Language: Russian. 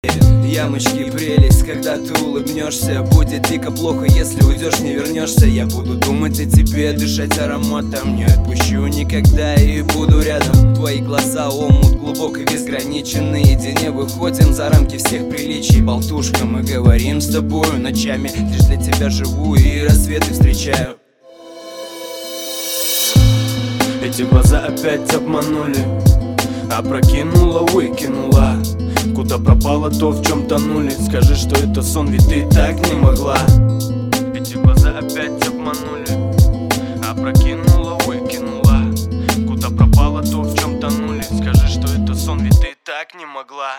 Ямочки, прелесть, когда ты улыбнешься. Будет дико плохо, если уйдешь, не вернешься. Я буду думать о тебе, дышать ароматом. Не отпущу никогда и буду рядом. Твои глаза омут глубок и безграничен. Наедине выходим за рамки всех приличий. Болтушка, мы говорим с тобою ночами. Лишь для тебя живу и рассветы встречаю. Эти глаза опять обманули, опрокинула, выкинула. Куда пропало то, в чем тонули? Скажи, что это сон, ведь ты так не могла. Эти глаза опять обманули, опрокинула, выкинула. Куда пропало то, в чем тонули? Скажи, что это сон, ведь ты так не могла.